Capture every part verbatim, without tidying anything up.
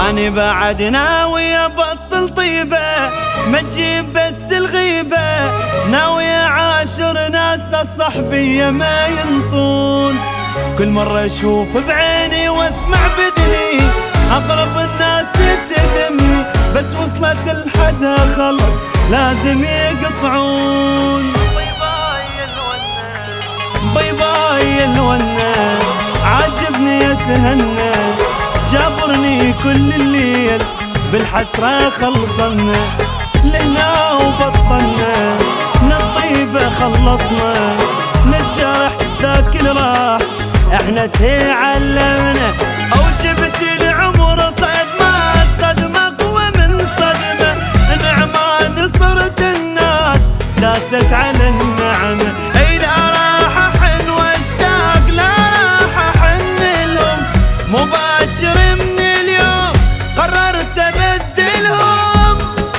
أنا بعد ناوي أبطل طيبة، ما تجيب بس الغيبة. ناوي أعاشر ناس الصحبية ما ينطون، كل مرة أشوف بعيني وأسمع بذني أقرب الناس تذمني، بس وصلت الحدها خلص لازم يقطعون. باي باي الونة عاجبني يتهنى، جابرني كل الليل بالحسرة خلصنا، لهنا وبطلنا من الطيبة خلصنا، من الجرح ذاك اللي راح احنا تعلمنا. او جبت العمر صدمات، صدمة اقوى من صدمة، نعمة نصرت الناس داست على النعمة. اي لا راح احن واشتاق، لا راح احن لهم، مباشر من اليوم قررت ابدلهم.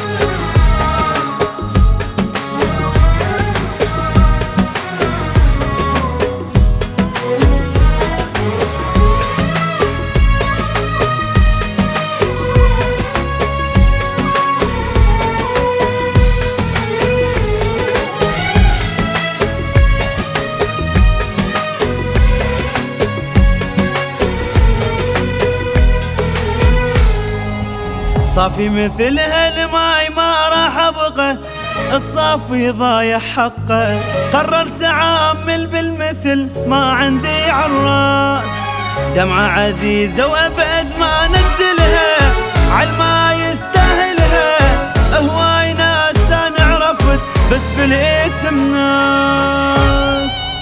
صافي مثل هالماي ما راح ابقى، الصافي ضايع حقه، قررت اعامل بالمثل ما عندي عالراس. دمعة عزيزة وابد ما نزلها، عالما يستاهلها. هواي ناس انا عرفت بس بالاسم ناس،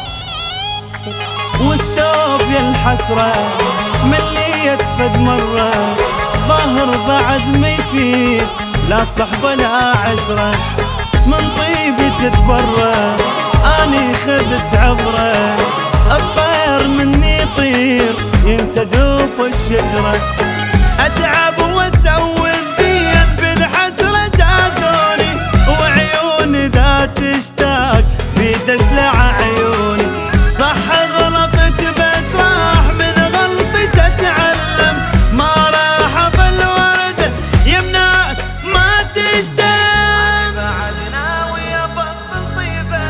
واستوب يا الحسرة مليت فد مرة، ظاهر بعد ما يفيد لا صحبة لا عشرة، من طيبي تتبرى اني خذت عبرة. الطير مني يطير ينسى دوف الشجرة، اتعب واسوي الزين بالحسرة جازوني، وعيوني ذا تشتاق بيدشلع عيوني. صح غلطت بس راح من غلطي تتعلم، ما راح اظل ورد يم ناس ما تشتم. بعد ناوي ابطل طيبة،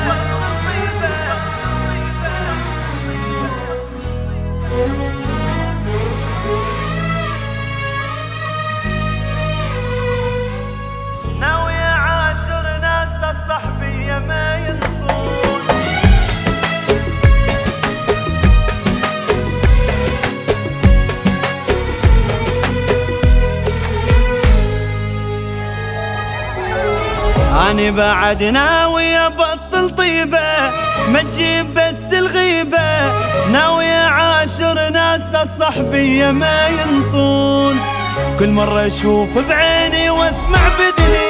ناوي اعاشر ناس الصحبية ما ينطون. أنا بعد ناوي أبطل طيبة، ما تجيب بس الغيبة. ناوي أعاشر ناس الصحبية ما ينطون، كل مرة أشوف بعيني وأسمع بذني